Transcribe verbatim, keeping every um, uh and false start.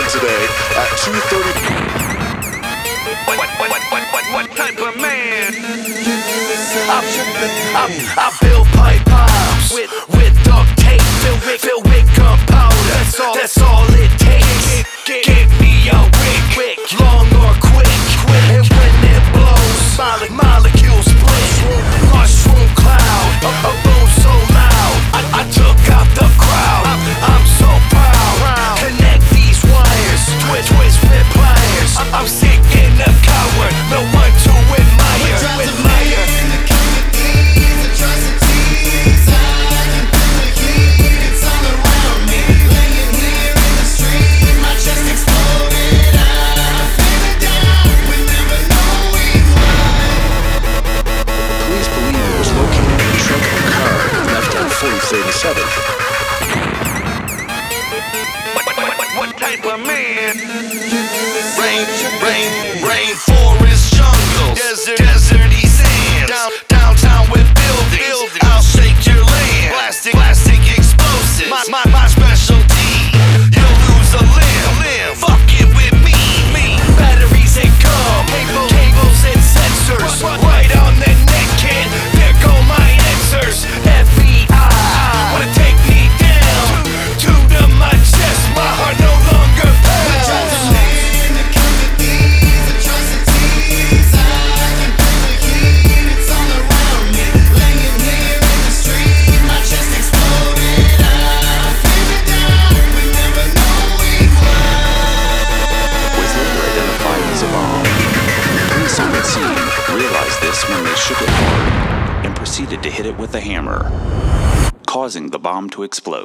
happened today at two thirty. What, what, what, what, what, what type of man? I, I, I build pipe bombs with, with duct tape filled with, filled with gunpowder. That's all, that's all it takes. Get, get me a wick, long or quick, quick. And when it blows, mole molecules split. Mushroom cloud, a, a boom so loud. I, I took out the crowd. I'm, I'm so proud. Connect these wires, twist, twist, flip pliers. I, I'm sick and a coward, no one to admire. Admire. thirty-seven. What, what, what, what type of man? Rain, rain, rainforest jungle, desert, deserty sands, down, downtown with buildings. buildings. I'll shake your land. Plastic, plastic explosives. My, my, my specialty. You'll lose a limb. limb. Fuck it with me. me. Batteries and gum, Cable, cables and sensors. What, what? Right on the neck, kid. There go my answers. F B I wanna take me down to the my chest. My heart no longer pounds. Realized this when they shook it hard and proceeded to hit it with a hammer, causing the bomb to explode.